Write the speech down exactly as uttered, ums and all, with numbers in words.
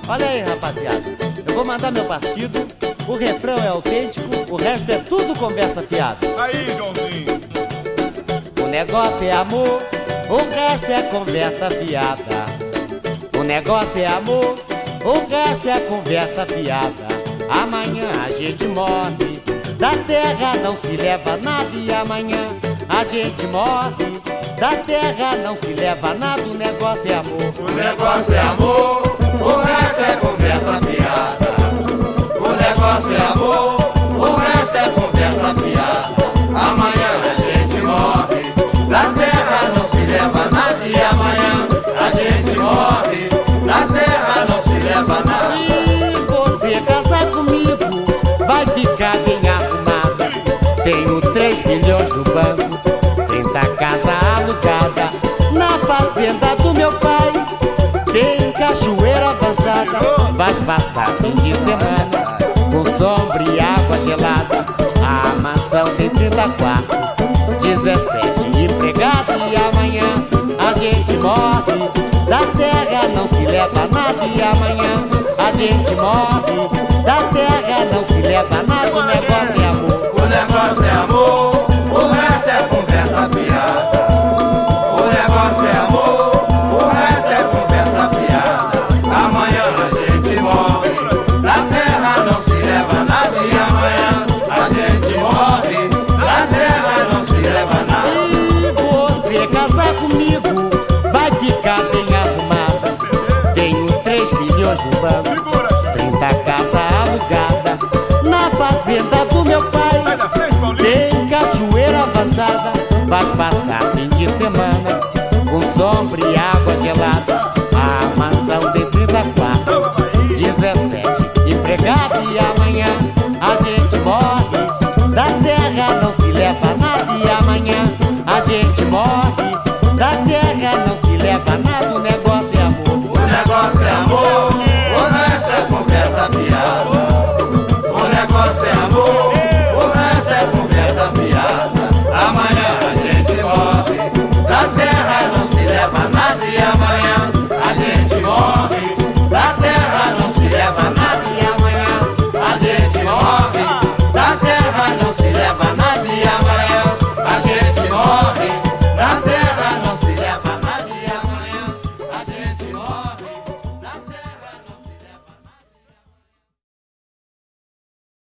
Olha aí, rapaziada, eu vou mandar meu partido. O refrão é autêntico, o resto é tudo conversa fiada. Aí, Joãozinho. O negócio é amor, o resto é conversa fiada. O negócio é amor, o resto é conversa fiada. Amanhã a gente morre, da terra não se leva nada. E amanhã a gente morre, da terra não se leva nada. O negócio é amor, o negócio é amor, o resto é conversa fiada. O negócio é amor, o resto é conversa fiada. Amanhã a gente morre, da terra não se leva nada. E amanhã a gente morre, da terra não se leva nada. E você casar comigo vai ficar bem arrumada. Tenho três milhões no banco, trinta casas alugadas. Na fazenda do meu pai tem cachoeira avançada. Vai passar fim de semana com sombra e água gelada. A mansão tem trinta quartos, dezessete empregados. E amanhã a gente morre, da terra não se leva nada. E amanhã a gente morre, da terra não se leva nada. O negócio é amor, o negócio é amor, o resto é conversa fiada. O negócio é amor, o resto é conversa fiada. Amanhã a gente morre, da terra não se leva nada. E amanhã a gente morre, da terra não se leva nada. e você casar comigo vai ficar bem arrumada. Tenho três milhões no banco, trinta casas alugadas. Na fazenda do meu pai Sai da frente, Paulinho. tem cachoeira avançada. Vai passar fim de semana com sombra e água gelada. A